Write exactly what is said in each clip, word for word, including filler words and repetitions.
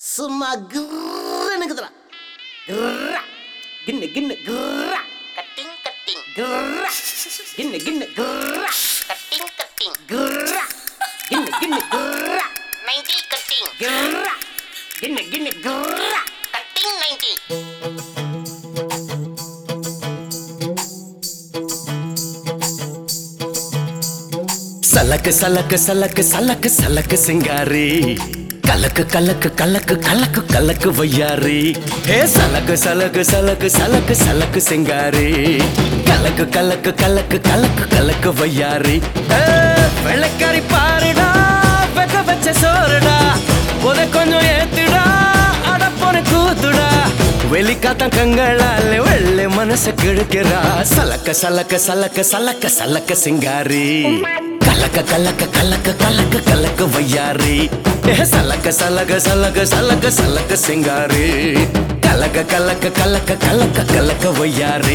சும்மா கிர்னுக்குதுடா. கிர்ரா கின்னு கின்னு கிர்ரா கட்டிங் கட்டிங் கிர்ரா கின்னு கின்னு கிர்ரா கட்டிங் கட்டிங் கிர்ரா கின்னு கின்னு கிர்ரா நைன்டி கட்டிங் கிர்ரா கின்னு கின்னு கிர்ரா கட்டிங் நைன்டி. சலக்கு சலக்கு சலக்கு சலக்கு சலக்கு சிங்காரி கலக்கு கலக்கு கலக்கு கலக்கு கலக்கு வையாரி. ஹே சலக்கு சலக்கு சலக்கு சலக்கு சலக்கு சிங்காரி கலக்கு கலக்கு கலக்கு கலக்கு கலக்கு வையாரி. வெள்ளக்காரி பாருடா வெக்க வச்ச சோறுடா உத கொஞ்சம் ஏத்துடா அடப்போன கூத்துடா வெளிக்காத்த கங்களால வெள்ளை மனச கிழக்கிறா. சலக்க சலக்க சலக்க சலக்க சலக்க சிங்காரி கலக்க கலக்க கலக்க கலக்க கலக்க வையாரி. சலக்க சலக சலக சலக சலக்க சிங்காரி கலக்க கலக்க கலக்க கலக்க கலக்க வையாரி.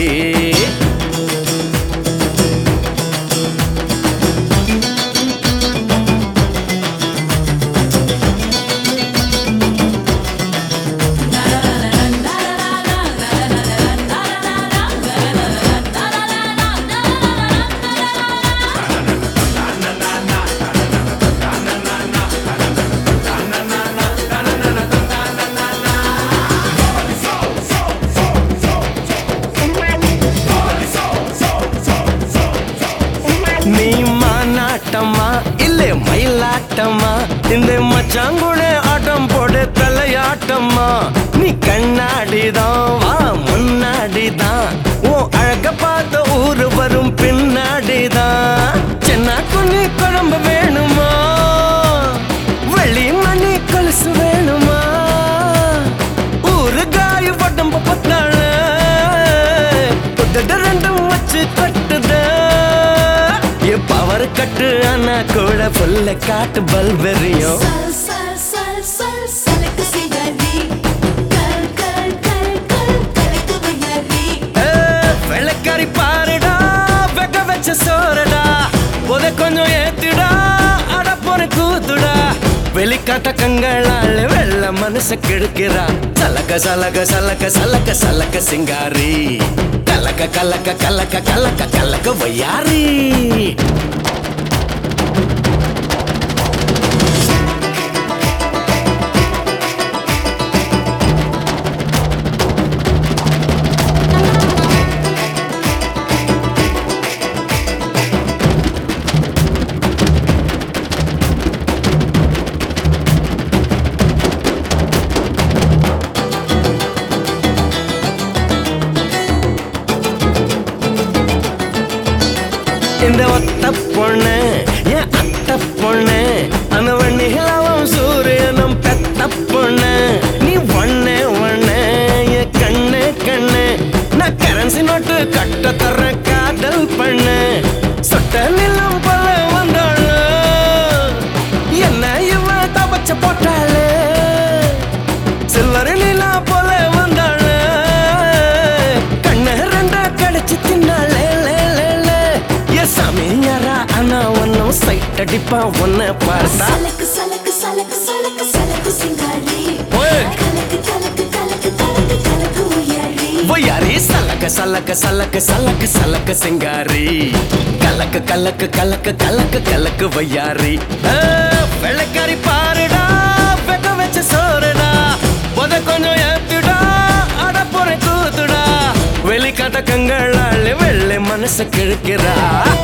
நீ மாநாட்டமா இல்ல மயிலாட்டமா இந்த மச்சாங்குட ஆட்டம் போட தலையாட்டமா. நீ கண்ணாடிதான் வா முன்னாடிதான் உன் அழக பார்த்த ஊரு வரும் பின்னாடிதான். சென்னாக்கு நீ குழம்பு வேணுமா வெள்ளி மணி கொலுசு வேணுமா ஊரு காய் உடம்பு பத்தாழ ரெண்டும் வச்சு கட்டுத பவர் கட்டு ஆனா கூட புல்ல காட்டு பல்பெரியும். வெள்ளக்காரி பாருடா வெக்க வச்ச சோறடா உத கொஞ்சம் ஏத்துடா அடப்போன கூத்துடா வெளிக்காட்ட கங்களால வெள்ள மனச கெடுக்கிறா. சலக்க சலக சலக்க சலக்க சலக்க சிங்காரி கலக்க கலக்க கலக்க கலக்க கலக்க வையாரி. இந்த ஒத்த பொண்ணு என் அத்த பொண்ணு அந்த வண்ணிகளாவும் சூரியனும் பெத்த பொண்ணு. நீ ஒண்ணு ஒண்ணு என் கண்ணு கண்ணு நான் கரன்சி நோட்டு கட்ட தர்ற காதல் பண்ணு. சொட்ட நிலம் போல வந்தாளு என்ன இவன் தபச்ச போட்டாளு சில்வர் நிலா போல வந்தாளு கண்ணு ரெண்டா கடிச்சு தின்னாளே. சாமியாரா ஆனா ஒன்னும் சைட் அடிப்பா ஒன்ன பார்த்தா. சலக்கு சலக்கு சலக்கு சலக்கு சலக்கு சிங்காரி கலக்கு கலக்கு கலக்கு கலக்கு கலக்கு உயரி வையாரி. சலக்க சலக்க சலக்க சலக்க சலக்க சிங்காரி கலக்கு கலக்கு கலக்கு கலக்கு கலக்கு வையாரி. வெள்ளக்காரி பாருடா வெக்க வச்ச சோறுடா உத கொஞ்சம் ஏத்துடா அடப்போன கூத்துடா வெளிக்காட்ட கங்களால வெள்ளை மனச கிழக்கிறா.